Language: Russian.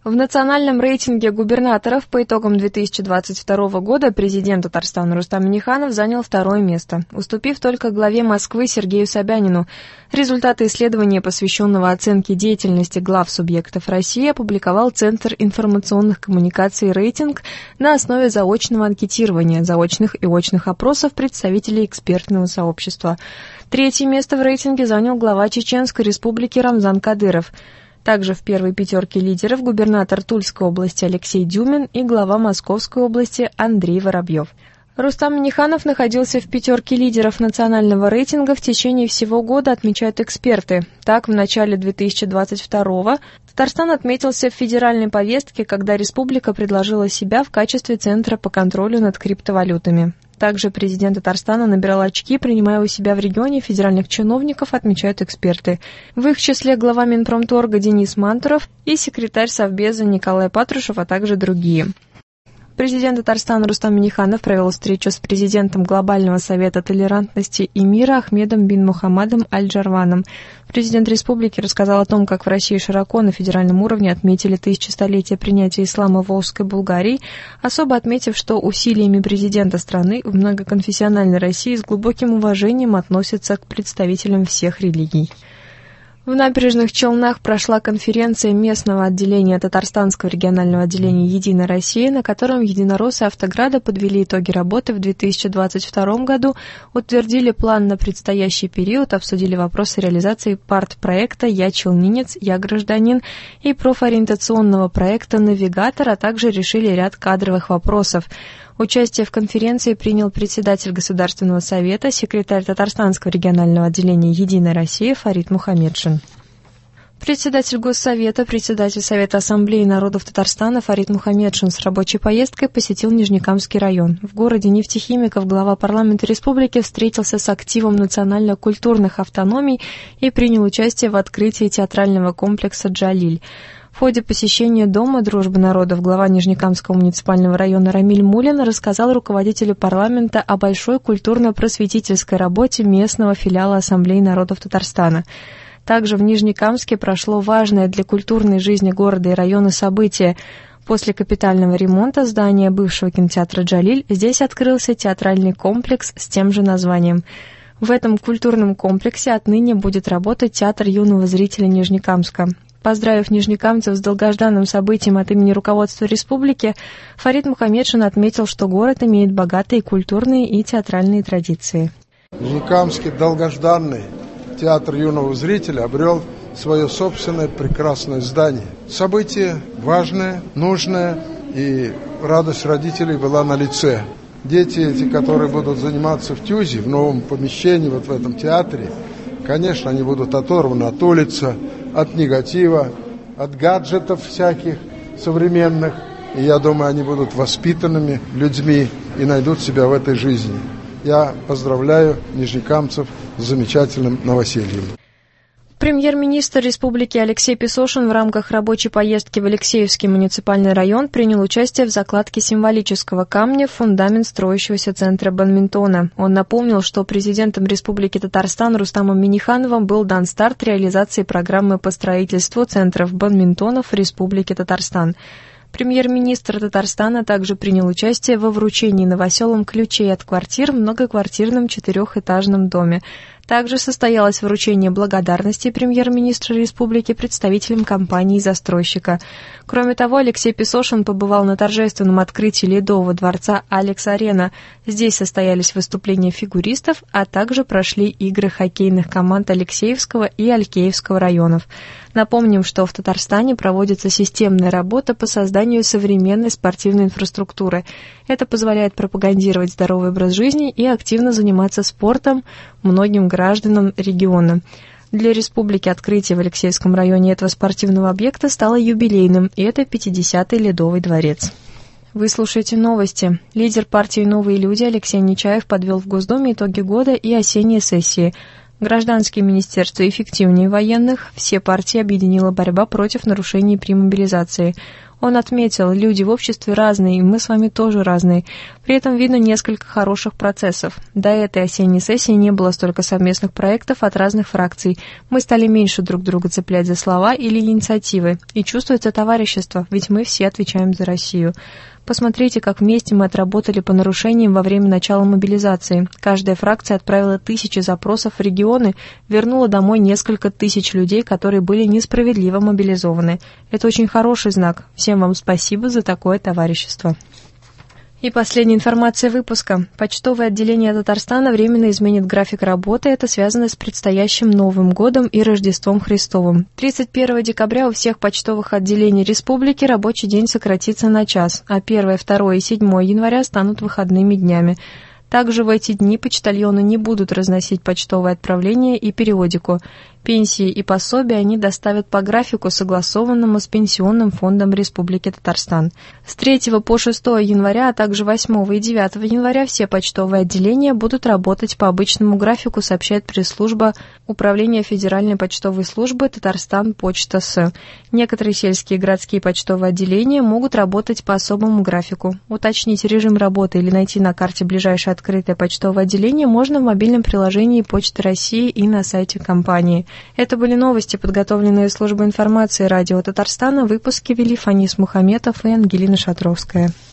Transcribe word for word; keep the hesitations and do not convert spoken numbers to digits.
В национальном рейтинге губернаторов по итогам две тысячи двадцать второго года президент Татарстана Рустам Минниханов занял второе место, уступив только главе Москвы Сергею Собянину. Результаты исследования, посвященного оценке деятельности глав субъектов России, опубликовал Центр информационных коммуникаций «Рейтинг» на основе заочного анкетирования, заочных и очных опросов представителей экспертного сообщества. Третье место в рейтинге занял глава Чеченской республики Рамзан Кадыров. Также в первой пятерке лидеров губернатор Тульской области Алексей Дюмин и глава Московской области Андрей Воробьев. Рустам Минниханов находился в пятерке лидеров национального рейтинга в течение всего года, отмечают эксперты. Так, в начале две тысячи двадцать второго Татарстан отметился в федеральной повестке, когда республика предложила себя в качестве центра по контролю над криптовалютами. Также президент Татарстана набирал очки, принимая у себя в регионе федеральных чиновников, отмечают эксперты. В их числе глава Минпромторга Денис Мантуров и секретарь Совбеза Николай Патрушев, а также другие. Президент Татарстана Рустам Минниханов провел встречу с президентом Глобального совета толерантности и мира Ахмедом бин Мухаммадом Аль-Джарваном. Президент республики рассказал о том, как в России широко на федеральном уровне отметили тысячелетие принятия ислама в Волжской Булгарии, особо отметив, что усилиями президента страны в многоконфессиональной России с глубоким уважением относятся к представителям всех религий. В Набережных Челнах прошла конференция местного отделения Татарстанского регионального отделения «Единая Россия», на котором единороссы Автограда подвели итоги работы в две тысячи двадцать втором году, утвердили план на предстоящий период, обсудили вопросы реализации партпроекта «Я челнинец, я гражданин» и профориентационного проекта «Навигатор», а также решили ряд кадровых вопросов. Участие в конференции принял председатель Государственного совета, секретарь Татарстанского регионального отделения «Единая Россия» Фарид Мухамедшин. Председатель Госсовета, председатель Совета Ассамблеи народов Татарстана Фарид Мухамедшин с рабочей поездкой посетил Нижнекамский район. В городе нефтехимиков глава парламента республики встретился с активом национально-культурных автономий и принял участие в открытии театрального комплекса «Джалиль». В ходе посещения Дома дружбы народов глава Нижнекамского муниципального района Рамиль Мулин рассказал руководителю парламента о большой культурно-просветительской работе местного филиала Ассамблеи народов Татарстана. Также в Нижнекамске прошло важное для культурной жизни города и района событие. После капитального ремонта здания бывшего кинотеатра «Джалиль» здесь открылся театральный комплекс с тем же названием. В этом культурном комплексе отныне будет работать театр юного зрителя Нижнекамска. Поздравив нижнекамцев с долгожданным событием от имени руководства республики, Фарид Мухамедшин отметил, что город имеет богатые культурные и театральные традиции. Нижнекамский долгожданный театр юного зрителя обрел свое собственное прекрасное здание. Событие важное, нужное, и радость родителей была налице. Дети эти, которые будут заниматься в ТЮЗе, в новом помещении, вот в этом театре, конечно, они будут оторваны от улицы, от негатива, от гаджетов всяких современных. И я думаю, они будут воспитанными людьми и найдут себя в этой жизни. Я поздравляю нижнекамцев с замечательным новосельем. Премьер-министр республики Алексей Песошин в рамках рабочей поездки в Алексеевский муниципальный район принял участие в закладке символического камня в фундамент строящегося центра бадминтона. Он напомнил, что президентом Республики Татарстан Рустамом Миннихановым был дан старт реализации программы по строительству центров бадминтона в Республике Татарстан. Премьер-министр Татарстана также принял участие во вручении новоселам ключей от квартир в многоквартирном четырехэтажном доме. Также состоялось вручение благодарности премьер-министра республики представителям компании-застройщика. Кроме того, Алексей Песошин побывал на торжественном открытии ледового дворца «Алекс-Арена». Здесь состоялись выступления фигуристов, а также прошли игры хоккейных команд Алексеевского и Алькеевского районов. Напомним, что в Татарстане проводится системная работа по созданию современной спортивной инфраструктуры. Это позволяет пропагандировать здоровый образ жизни и активно заниматься спортом многим гражданам региона. Для республики открытие в Алексеевском районе этого спортивного объекта стало юбилейным, и это пятидесятый Ледовый дворец. Вы слушаете новости. Лидер партии «Новые люди» Алексей Нечаев подвел в Госдуме итоги года и осенней сессии. Гражданские министерства эффективнее военных. Все партии объединила борьба против нарушений при мобилизации. Он отметил, люди в обществе разные, и мы с вами тоже разные. При этом видно несколько хороших процессов. До этой осенней сессии не было столько совместных проектов от разных фракций. Мы стали меньше друг друга цеплять за слова или инициативы. И чувствуется товарищество, ведь мы все отвечаем за Россию. Посмотрите, как вместе мы отработали по нарушениям во время начала мобилизации. Каждая фракция отправила тысячи запросов в регионы, вернула домой несколько тысяч людей, которые были несправедливо мобилизованы. Это очень хороший знак. Всем вам спасибо за такое товарищество. И последняя информация выпуска. Почтовое отделение Татарстана временно изменит график работы. Это связано с предстоящим Новым годом и Рождеством Христовым. тридцать первого декабря у всех почтовых отделений республики рабочий день сократится на час, а первое, второе и седьмое января станут выходными днями. Также в эти дни почтальоны не будут разносить почтовые отправления и периодику. Пенсии и пособия они доставят по графику, согласованному с Пенсионным фондом Республики Татарстан. С третьего по шестое января, а также восьмого и девятого января все почтовые отделения будут работать по обычному графику, сообщает пресс-служба Управления Федеральной почтовой службы Татарстан Почта С. Некоторые сельские и городские почтовые отделения могут работать по особому графику. Уточнить режим работы или найти на карте ближайшее открытое почтовое отделение можно в мобильном приложении Почты России и на сайте компании. Это были новости, подготовленные службой информации радио Татарстана. Выпуски вели Фанис Мухаметов и Ангелина Шатровская.